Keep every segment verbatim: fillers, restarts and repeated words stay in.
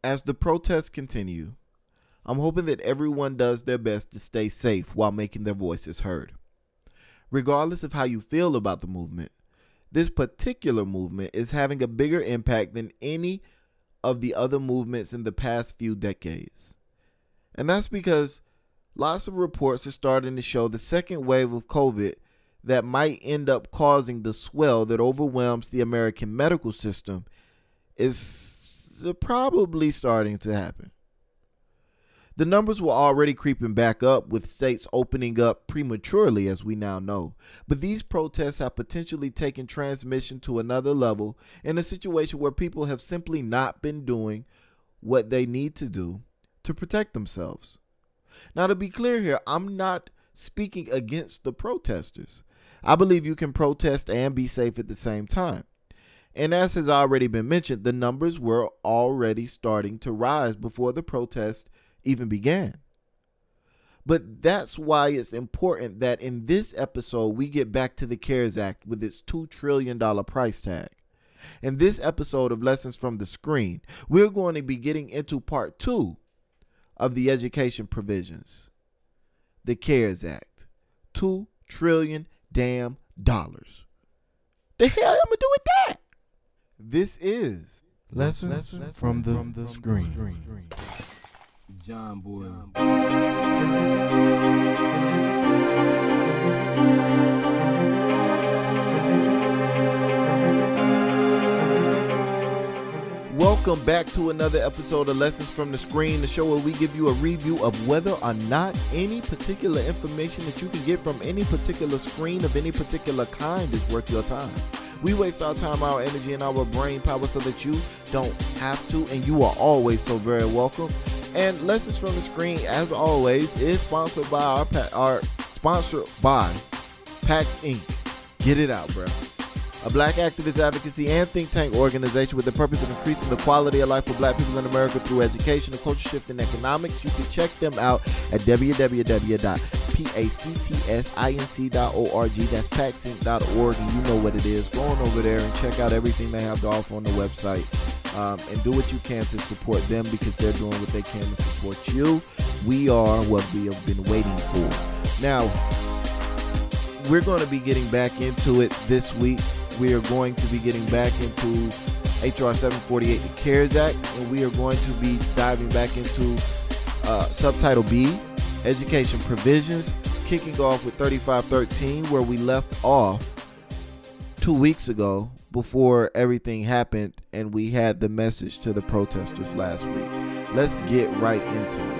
As the protests continue, I'm hoping that everyone does their best to stay safe while making their voices heard. Regardless of how you feel about the movement, this particular movement is having a bigger impact than any of the other movements in the past few decades. And that's because lots of reports are starting to show the second wave of COVID that might end up causing the swell that overwhelms the American medical system is probably starting to happen. The numbers were already creeping back up with states opening up prematurely, as we now know. But these protests have potentially taken transmission to another level in a situation where people have simply not been doing what they need to do to protect themselves. Now, to be clear here, I'm not speaking against the protesters. I believe you can protest and be safe at the same time. And as has already been mentioned, the numbers were already starting to rise before the protest even began. But that's why it's important that in this episode we get back to the CARES Act with its two trillion dollars price tag. In this episode of Lessons from the Screen, we're going to be getting into part two of the education provisions. The CARES Act. Two trillion damn dollars. The hell am I do with that? This is Lessons, Lessons from, the, from the Screen. screen. John Boy. Welcome back to another episode of Lessons from the Screen, the show where we give you a review of whether or not any particular information that you can get from any particular screen of any particular kind is worth your time. We waste our time, our energy, and our brain power so that you don't have to, and you are always so very welcome. And Lessons from the Screen, as always, is sponsored by our, our sponsored by PAX Incorporated. Get it out, bro. A black activist advocacy and think tank organization with the purpose of increasing the quality of life for black people in America through education, a culture shift, and economics. You can check them out at w w w dot pactsinc dot org. That's pax inc dot org, and you know what it is. Go on over there and check out everything they have to offer on the website. Um, and do what you can to support them because they're doing what they can to support you. We are what we have been waiting for. Now, we're going to be getting back into it this week. We are going to be getting back into H R seven forty-eight, the CARES Act, and we are going to be diving back into uh, Subtitle B, Education Provisions, kicking off with thirty-five thirteen, where we left off two weeks ago before everything happened and we had the message to the protesters last week. Let's get right into it.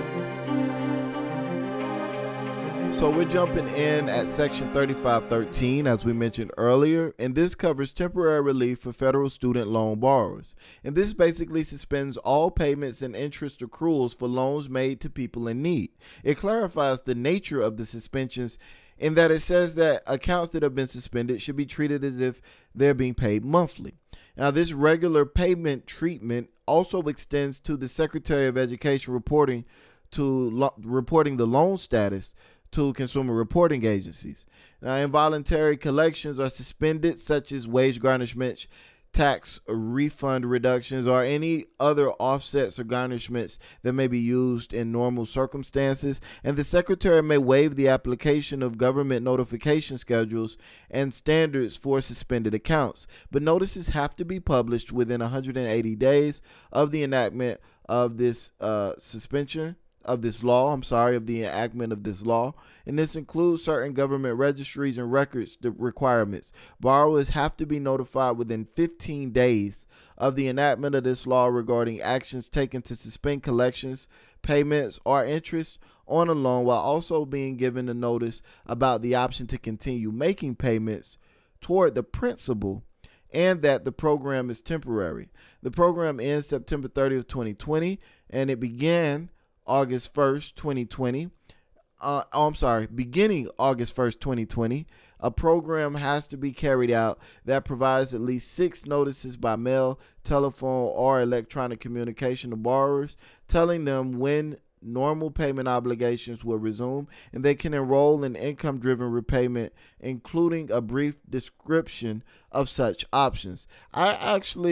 So we're jumping in at section thirty-five thirteen, as we mentioned earlier, and this covers temporary relief for federal student loan borrowers. And this basically suspends all payments and interest accruals for loans made to people in need. It clarifies the nature of the suspensions in that it says that accounts that have been suspended should be treated as if they're being paid monthly. Now, this regular payment treatment also extends to the Secretary of Education reporting to lo- reporting the loan status to consumer reporting agencies. Now, involuntary collections are suspended, such as wage garnishments, tax refund reductions, or any other offsets or garnishments that may be used in normal circumstances. And the Secretary may waive the application of government notification schedules and standards for suspended accounts. But notices have to be published within one hundred eighty days of the enactment of this uh, suspension. of this law, I'm sorry, of the enactment of this law. And this includes certain government registries and records requirements. Borrowers have to be notified within fifteen days of the enactment of this law regarding actions taken to suspend collections, payments, or interest on a loan, while also being given a notice about the option to continue making payments toward the principal and that the program is temporary. The program ends September thirtieth, twenty twenty, and it began August first, twenty twenty. Uh, oh, I'm sorry, beginning August first, twenty twenty. A program has to be carried out that provides at least six notices by mail, telephone, or electronic communication to borrowers, telling them when normal payment obligations will resume, and they can enroll in income-driven repayment, including a brief description of such options. I actually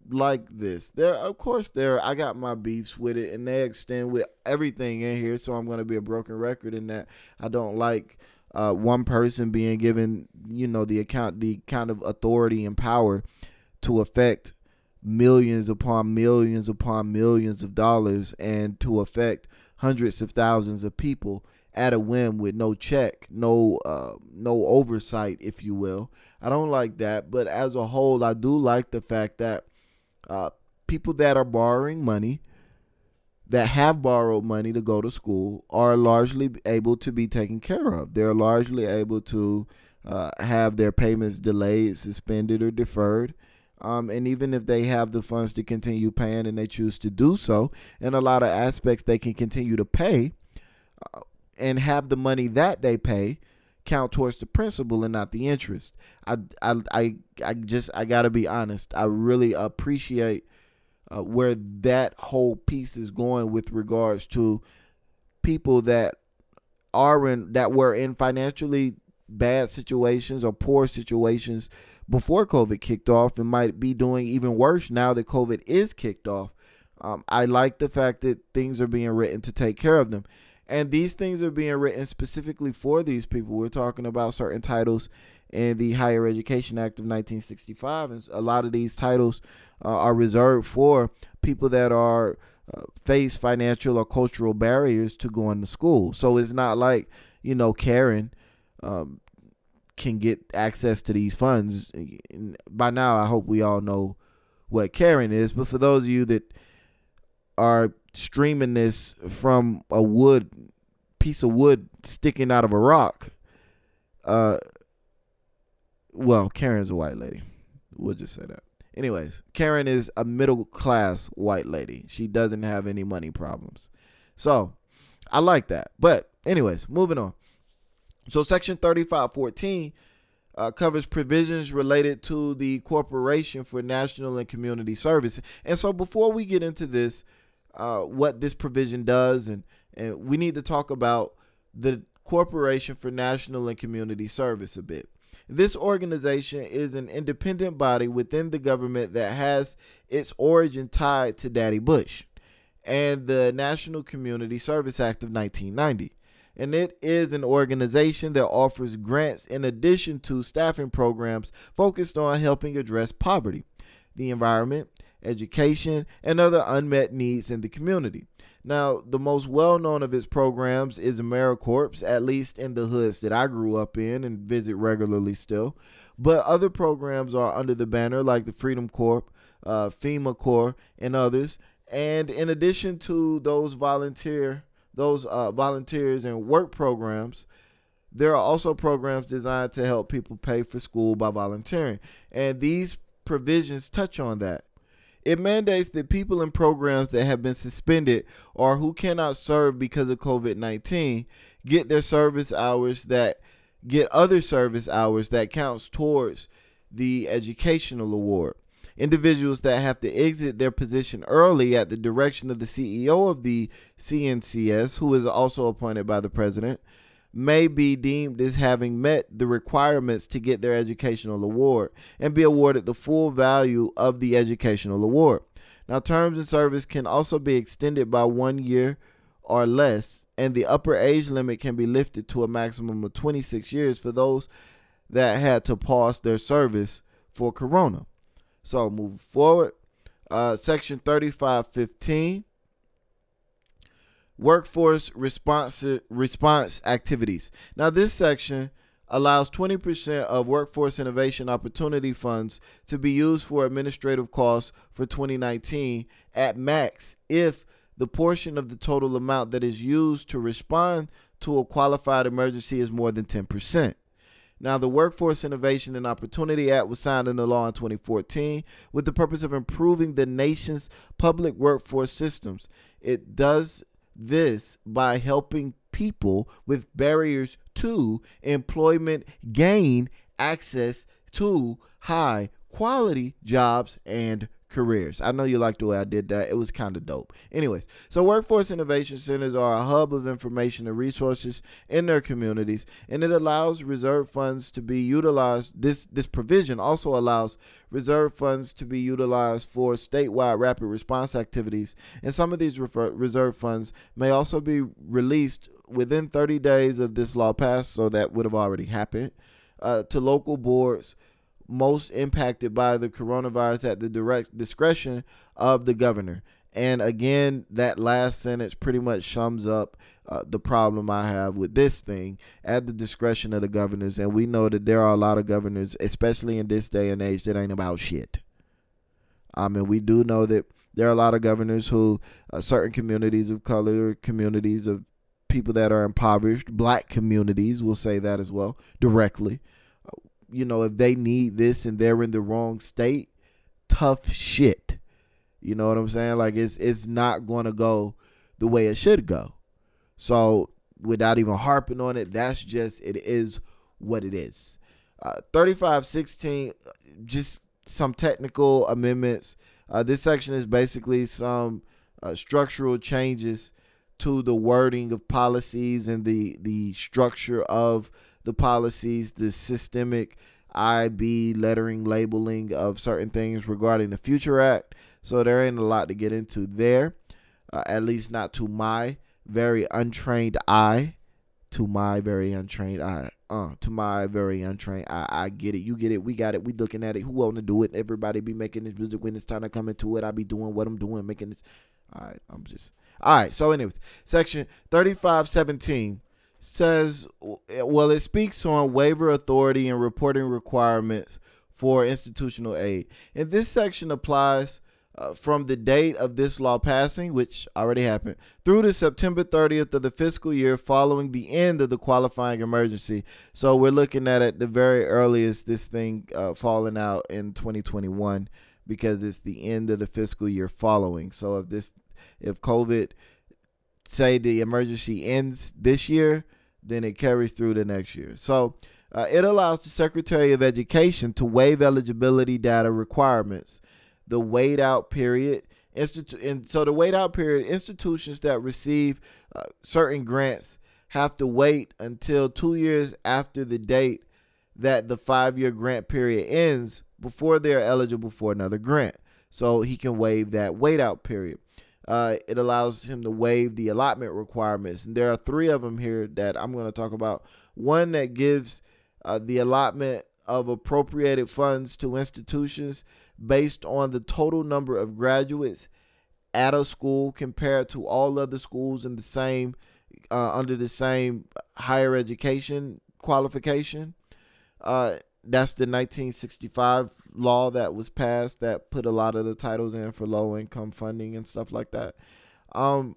like this. There, of course, there. I got my beefs with it, and they extend with everything in here. So I'm going to be a broken record in that. I don't like uh, one person being given, you know, the account, the kind of authority and power to affect millions upon millions upon millions of dollars, and to affect hundreds of thousands of people at a whim with no check, no uh, no oversight, if you will. I don't like that. But as a whole, I do like the fact that uh, people that are borrowing money, that have borrowed money to go to school, are largely able to be taken care of. They're largely able to uh, have their payments delayed, suspended, or deferred. Um, and even if they have the funds to continue paying and they choose to do so, in a lot of aspects, they can continue to pay uh, and have the money that they pay count towards the principal and not the interest. I, I, I, I just, I gotta be honest. I really appreciate uh, where that whole piece is going with regards to people that are in, that were in financially bad situations or poor situations before COVID kicked off, and might be doing even worse now that COVID is kicked off. Um, I like the fact that things are being written to take care of them. And these things are being written specifically for these people. We're talking about certain titles in the Higher Education Act of nineteen sixty-five. And a lot of these titles uh, are reserved for people that are uh, face financial or cultural barriers to going to school. So it's not like, you know, Karen um, can get access to these funds. By now, I hope we all know what Karen is. But for those of you that are streaming this from a wood piece of wood sticking out of a rock, uh well, Karen's a white lady. We'll just say that. Anyways, Karen is a middle class white lady. She doesn't have any money problems. So I like that. But anyways, moving on. So section thirty-five fourteen uh, covers provisions related to the Corporation for National and Community Service. And so before we get into this, Uh, what this provision does, and, and we need to talk about the Corporation for National and Community Service a bit. This organization is an independent body within the government that has its origin tied to Daddy Bush and the National Community Service Act of nineteen ninety. And it is an organization that offers grants in addition to staffing programs focused on helping address poverty, the environment, education, and other unmet needs in the community. Now, the most well-known of its programs is AmeriCorps, at least in the hoods that I grew up in and visit regularly still. But other programs are under the banner like the Freedom Corps, uh, FEMA Corps, and others. And in addition to those volunteer, those uh, volunteers and work programs, there are also programs designed to help people pay for school by volunteering. And these provisions touch on that. It mandates that people in programs that have been suspended or who cannot serve because of COVID nineteen get their service hours that get other service hours that counts towards the educational award. Individuals that have to exit their position early at the direction of the C E O of the C N C S, who is also appointed by the president, may be deemed as having met the requirements to get their educational award and be awarded the full value of the educational award. Now, terms of service can also be extended by one year or less, and the upper age limit can be lifted to a maximum of twenty-six years for those that had to pause their service for Corona. So, moving forward, uh, section thirty-five fifteen. Workforce response response activities. Now, this section allows twenty percent of workforce innovation opportunity funds to be used for administrative costs for twenty nineteen at max if the portion of the total amount that is used to respond to a qualified emergency is more than ten percent. Now, the Workforce Innovation and Opportunity Act was signed into law in twenty fourteen with the purpose of improving the nation's public workforce systems. It does this by helping people with barriers to employment gain access to high quality jobs and careers. I know you like the way I did that. It was kind of dope. Anyways, so workforce innovation centers are a hub of information and resources in their communities, and it allows reserve funds to be utilized. This this provision also allows reserve funds to be utilized for statewide rapid response activities, and some of these refer- reserve funds may also be released within thirty days of this law passed, so that would have already happened, uh, to local boards most impacted by the coronavirus at the direct discretion of the governor. And again, that last sentence pretty much sums up uh, the problem I have with this thing, at the discretion of the governors. And we know that there are a lot of governors, especially in this day and age, that ain't about shit. I mean, we do know that there are a lot of governors who, uh, certain communities of color, communities of people that are impoverished, black communities, will say that as well, directly. You know, if they need this and they're in the wrong state, tough shit. You know what I'm saying? Like, it's it's not going to go the way it should go. So without even harping on it, that's just, it is what it is. Uh, thirty-five sixteen, just some technical amendments. Uh, this section is basically some uh, structural changes to the wording of policies and the, the structure of the policies, the systemic I B lettering, labeling of certain things regarding the Future Act. So there ain't a lot to get into there, uh, at least not to my very untrained eye. To my very untrained eye. Uh, to my very untrained eye. I get it. You get it. We got it. We looking at it. Who want to do it? Everybody be making this music when it's time to come into it. I be doing what I'm doing, making this. All right. I'm just. All right. So anyways, section thirty-five seventeen says, well, it speaks on waiver authority and reporting requirements for institutional aid. And this section applies uh, from the date of this law passing, which already happened, through to September thirtieth of the fiscal year following the end of the qualifying emergency. So we're looking at at the very earliest this thing uh, falling out in twenty twenty-one, because it's the end of the fiscal year following. So if this, if COVID, say the emergency ends this year, then it carries through the next year. So uh, it allows the Secretary of Education to waive eligibility data requirements, the wait out period. Institu- and so the wait out period, institutions that receive uh, certain grants have to wait until two years after the date that the five-year grant period ends before they're eligible for another grant. So he can waive that wait out period. Uh, it allows him to waive the allotment requirements. And there are three of them here that I'm going to talk about. One that gives uh, the allotment of appropriated funds to institutions based on the total number of graduates at a school compared to all other schools in the same, uh, under the same higher education qualification. Uh, that's the nineteen sixty-five law that was passed that put a lot of the titles in for low income funding and stuff like that. Um,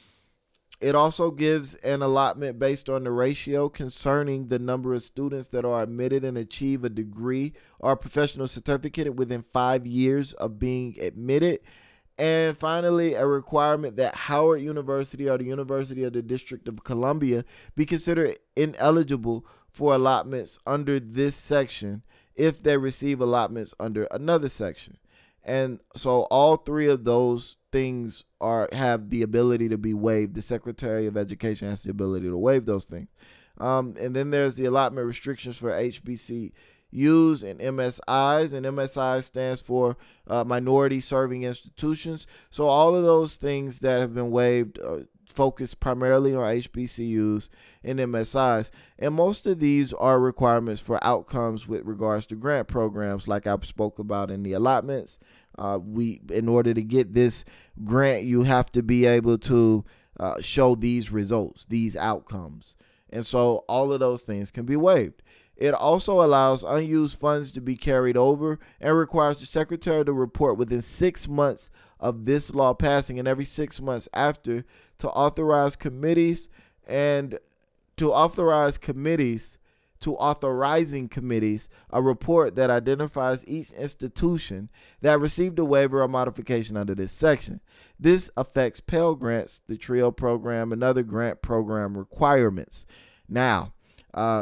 it also gives an allotment based on the ratio concerning the number of students that are admitted and achieve a degree or a professional certificate within five years of being admitted. And finally, a requirement that Howard University or the University of the District of Columbia be considered ineligible for allotments under this section if they receive allotments under another section. And so all three of those things are have the ability to be waived. The Secretary of Education has the ability to waive those things. Um, and then there's the allotment restrictions for H B C Us and M S Is, and M S I stands for uh, minority serving institutions. So all of those things that have been waived uh, focus primarily on H B C Us and M S Is, and most of these are requirements for outcomes with regards to grant programs, like I spoke about in the allotments. Uh, we, in order to get this grant, you have to be able to uh, show these results, these outcomes, and so all of those things can be waived. It also allows unused funds to be carried over and requires the Secretary to report within six months of this law passing and every six months after to authorize committees and to authorize committees to authorizing committees a report that identifies each institution that received a waiver or modification under this section. This affects Pell Grants, the TRIO program, and other grant program requirements. Now, uh,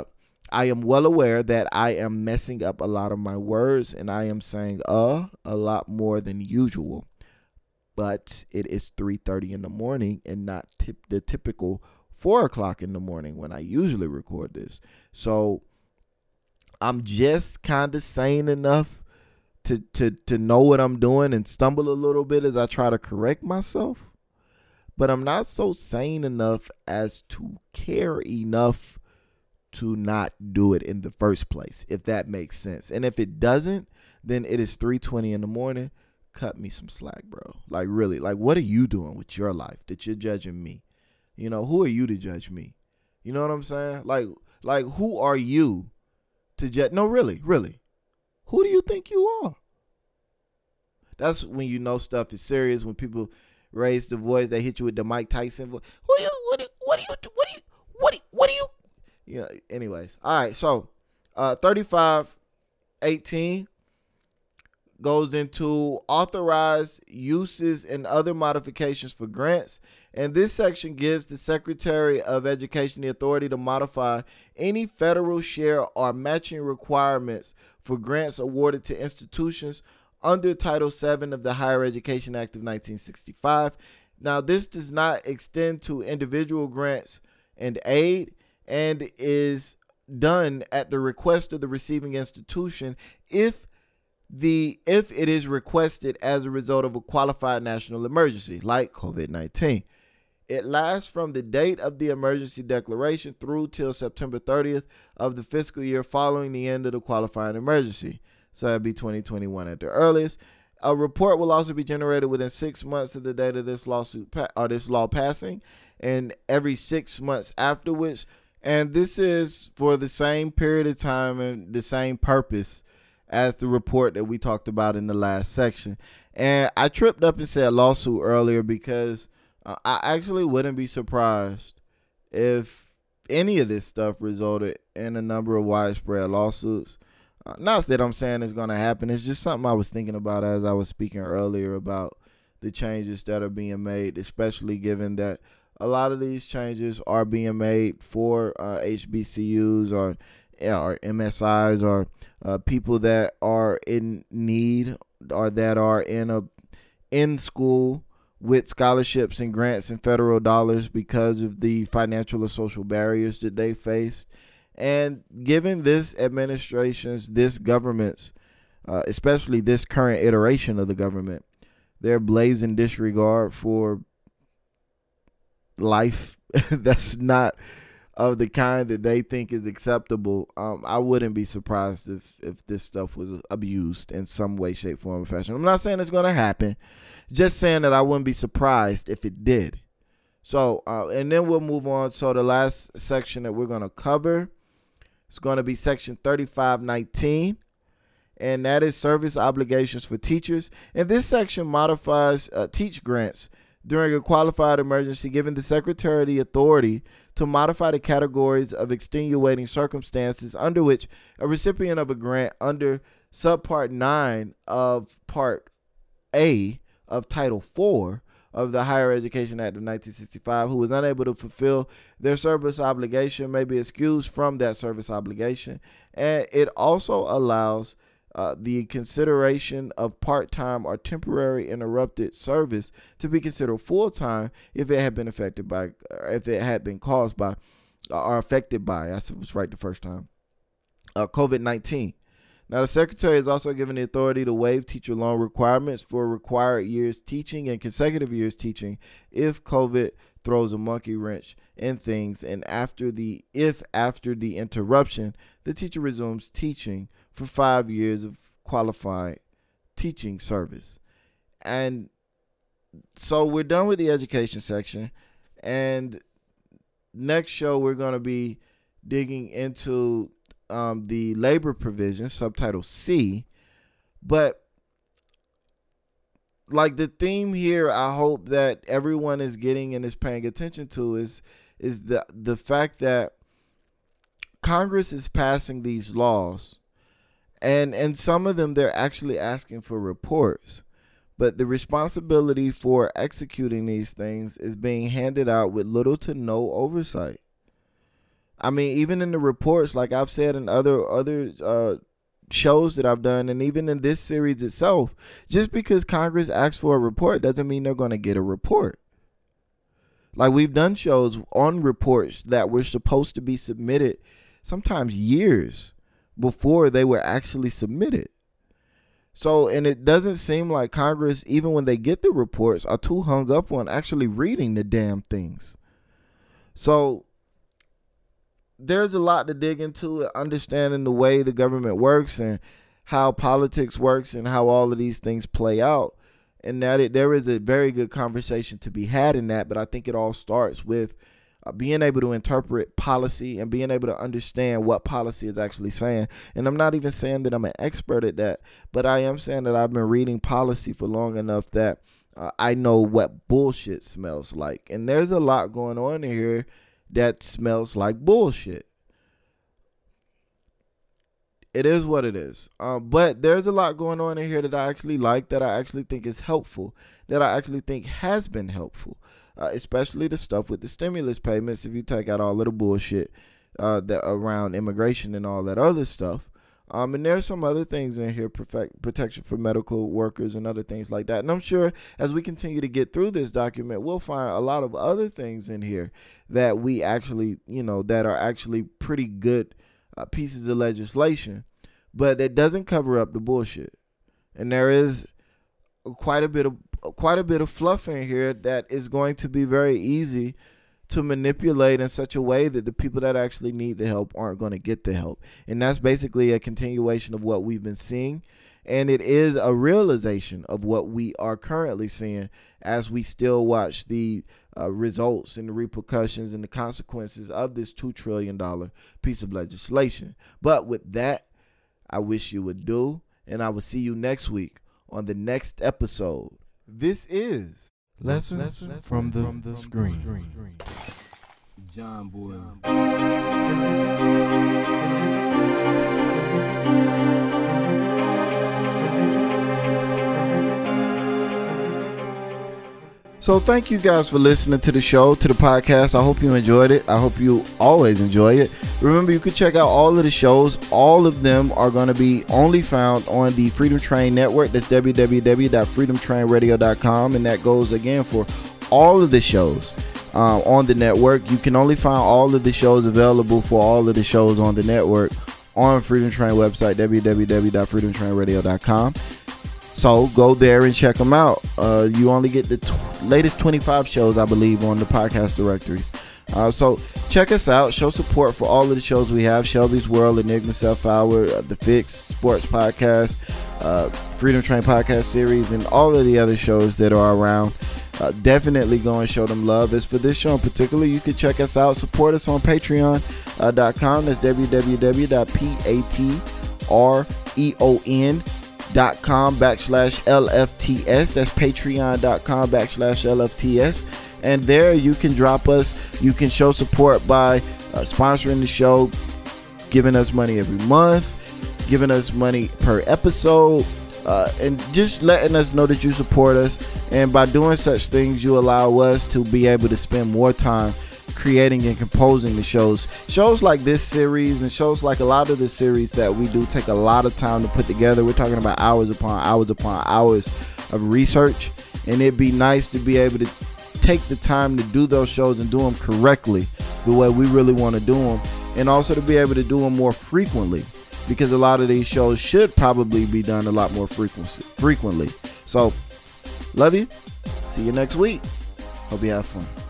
I am well aware that I am messing up a lot of my words and I am saying uh a lot more than usual. But it is three thirty in the morning and not tip the typical four o'clock in the morning when I usually record this. So I'm just kind of sane enough to, to, to know what I'm doing and stumble a little bit as I try to correct myself. But I'm not so sane enough as to care enough to not do it in the first place, if that makes sense. And if it doesn't, then it is three twenty in the morning. Cut me some slack, bro. Like, really, like, what are you doing with your life that you're judging me? You know, who are you to judge me? You know what I'm saying? Like, like, who are you to judge? No, really, really. Who do you think you are? That's when you know stuff is serious. When people raise the voice, they hit you with the Mike Tyson voice. Who are you? What? Do, what do you? What do you? What do you? What do you? You know. Anyways, all right. So, uh, thirty-five eighteen goes into authorized uses and other modifications for grants. And this section gives the Secretary of Education the authority to modify any federal share or matching requirements for grants awarded to institutions under Title seven of the Higher Education Act of nineteen sixty-five. Now, this does not extend to individual grants and aid and is done at the request of the receiving institution if the if it is requested as a result of a qualified national emergency like COVID nineteen. It lasts from the date of the emergency declaration through till September thirtieth of the fiscal year following the end of the qualifying emergency. So that'd be twenty twenty-one at the earliest. A report will also be generated within six months of the date of this lawsuit pa- or this law passing, and every six months afterwards. And this is for the same period of time and the same purpose as the report that we talked about in the last section. And I tripped up and said lawsuit earlier because uh, I actually wouldn't be surprised if any of this stuff resulted in a number of widespread lawsuits. Uh, not that I'm saying it's going to happen. It's just something I was thinking about as I was speaking earlier about the changes that are being made, especially given that a lot of these changes are being made for uh, H B C Us or or M S Is or uh, people that are in need or that are in a in school with scholarships and grants and federal dollars because of the financial or social barriers that they face. And given this administration's, this government's, uh, especially this current iteration of the government, their blazing disregard for life that's not of the kind that they think is acceptable, um, I wouldn't be surprised if, if this stuff was abused in some way, shape, form, or fashion. I'm not saying it's going to happen, just saying that I wouldn't be surprised if it did. So, uh, and then we'll move on. So the last section that we're going to cover is going to be section thirty-five nineteen, and that is service obligations for teachers. And this section modifies uh, teach grants during a qualified emergency, giving the Secretary the authority to modify the categories of extenuating circumstances under which a recipient of a grant under subpart nine of Part A of Title four of the Higher Education Act of nineteen sixty-five, who is unable to fulfill their service obligation, may be excused from that service obligation. And it also allows Uh, the consideration of part-time or temporary interrupted service to be considered full-time if it had been affected by, if it had been caused by, or affected by, I was right the first time, uh, COVID nineteen. Now, the Secretary is also given the authority to waive teacher loan requirements for required years teaching and consecutive years teaching if COVID throws a monkey wrench in things, and after the if after the interruption, the teacher resumes teaching for five years of qualified teaching service. And so we're done with the education section, and next show we're going to be digging into um, the labor provision, subtitle C. But like the theme here, I hope that everyone is getting and is paying attention to is is the the fact that Congress is passing these laws, and and some of them they're actually asking for reports, but the responsibility for executing these things is being handed out with little to no oversight. I mean, even in the reports, like I've said in other other uh, shows that I've done, and even in this series itself, just because Congress asks for a report doesn't mean they're going to get a report. Like, we've done shows on reports that were supposed to be submitted sometimes years before they were actually submitted. So, and it doesn't seem like Congress, even when they get the reports, are too hung up on actually reading the damn things. So, there's a lot to dig into, understanding the way the government works and how politics works and how all of these things play out. And that it, there is a very good conversation to be had in that. But I think it all starts with uh, being able to interpret policy and being able to understand what policy is actually saying. And I'm not even saying that I'm an expert at that, but I am saying that I've been reading policy for long enough that uh, I know what bullshit smells like. And there's a lot going on in here that smells like bullshit. It is what it is. Um, but there's a lot going on in here that I actually like, that I actually think is helpful, that I actually think has been helpful, uh, especially the stuff with the stimulus payments. If you take out all of the bullshit uh, that around immigration and all that other stuff. Um, and there's some other things in here, perfect, protection for medical workers and other things like that. And I'm sure as we continue to get through this document, we'll find a lot of other things in here that we actually, you know, that are actually pretty good Uh, pieces of legislation, but it doesn't cover up the bullshit. And there is quite a bit of quite a bit of fluff in here that is going to be very easy to manipulate in such a way that the people that actually need the help aren't going to get the help. And that's basically a continuation of what we've been seeing. And it is a realization of what we are currently seeing as we still watch the uh, results and the repercussions and the consequences of this two trillion dollars piece of legislation. But with that, I wish you would do, and I will see you next week on the next episode. This is Lessons, Lessons from, the, from the Screen. screen. John Boy. So thank you guys for listening to the show, to the podcast. I hope you enjoyed it. I hope you always enjoy it. Remember, you can check out all of the shows. All of them are going to be only found on the Freedom Train Network. That's w w w dot freedom train radio dot com. And that goes again for all of the shows uh, on the network. You can only find all of the shows available for all of the shows on the network on Freedom Train website, w w w dot freedom train radio dot com. So go there and check them out. Uh, you only get the t- latest twenty-five shows, I believe, on the podcast directories. Uh, so check us out. Show support for all of the shows we have. Shelby's World, Enigma Self Hour, uh, The Fix, Sports Podcast, uh, Freedom Train Podcast Series, and all of the other shows that are around. Uh, definitely go and show them love. As for this show in particular, you can check us out. Support us on patreon dot com. That's w w w dot patreon dot com backslash LFTS. That's patreon dot com backslash LFTS. And there you can drop us. You can show support by uh, sponsoring the show, giving us money every month, giving us money per episode, uh, and just letting us know that you support us. And by doing such things, you allow us to be able to spend more time creating and composing the shows. Shows like this series and shows like a lot of the series that we do take a lot of time to put together. We're talking about hours upon hours upon hours of research, and it'd be nice to be able to take the time to do those shows and do them correctly the way we really want to do them, and also to be able to do them more frequently, because a lot of these shows should probably be done a lot more frequency frequently. So love you. See you next week. Hope you have fun.